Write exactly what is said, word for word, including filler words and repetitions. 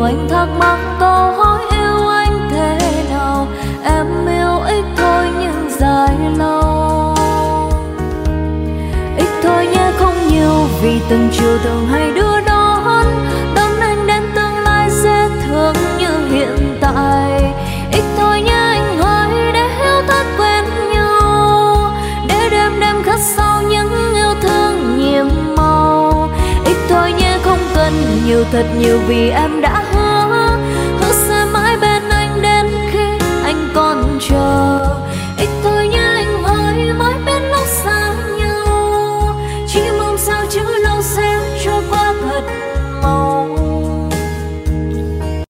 anh thắc mắc câu hỏi yêu anh thế nào. Em yêu ít thôi nhưng dài lâu. Ít thôi nhé không nhiều, vì từng chiều từng hay đưa đón đón anh đến tương lai sẽ thương như hiện tại. Ít thôi nhé anh ơi, để hiểu thói quen nhau, để đêm đêm khắc sâu những yêu thương nhiệm màu. Ít thôi nhé không cần nhiều thật nhiều, vì em đã